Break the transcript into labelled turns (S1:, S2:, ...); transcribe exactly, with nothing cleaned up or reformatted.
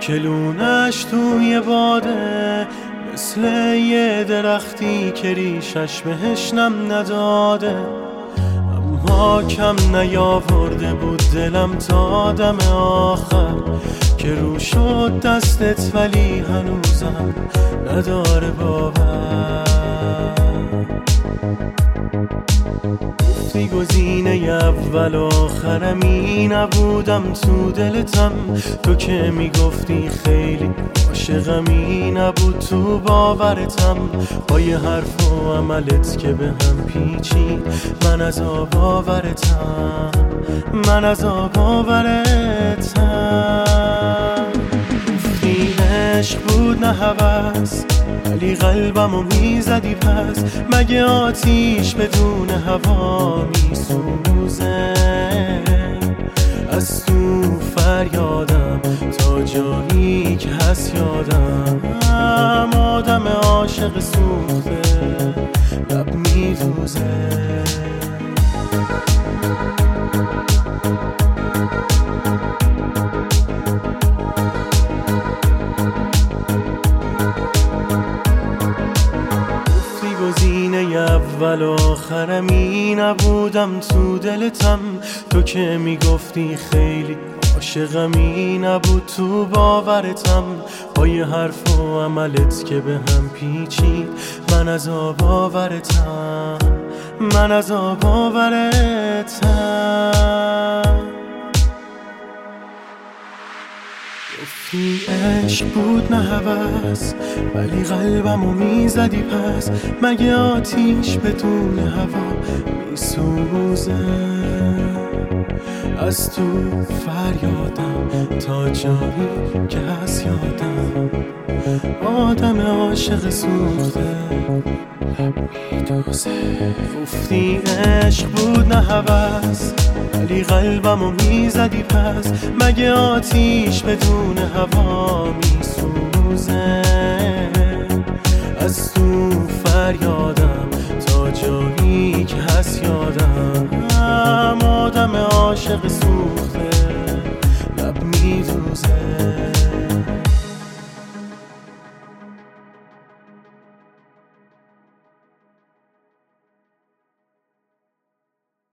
S1: کلونش توی باده، مثل یه درختی که ریشش بهش نم نداده. اما کم نیاورده بود دلم تا دم آخر، که رو شد دستت ولی هنوزم نداره باور. گفتی گزینه اول آخرمی نبودم تو دلتم، تو که میگفتی خیلی عاشقمی نبود تو باورتم. با یه حرف و عملت که به هم پیچید، من از آب آورتم، من از آب آورتم. گفتی عشق بود نه هوس، ولی قلبمو میزدی پس. مگه آتیش بدون هوا میسوزه؟ از تو فریادم تا جایی که هست یادم، آدم عاشق سوخته لب میدوزه. اول آخرمی نبودم تو دلتم، تو که میگفتی خیلی عاشقمی نبود تو باورتم. با یه حرف و عملت که به هم پیچید، من از آب آورتم، من از آب آورتم. گفتی عشق بود نه هوس، ولی قلبمو میزدی پس. مگه آتیش بدون هوا میسوزه؟ از تو فریادم تا جایی که هست یادم، آدم عاشق سوخته میدوزه. گفتی عشق بود نه هوس، ولی قلبمو میزدی پس. مگه آتیش بدون هوا میسوزه؟ از تو فریادم تا جایی که هست یادم، آدم عاشق سوخته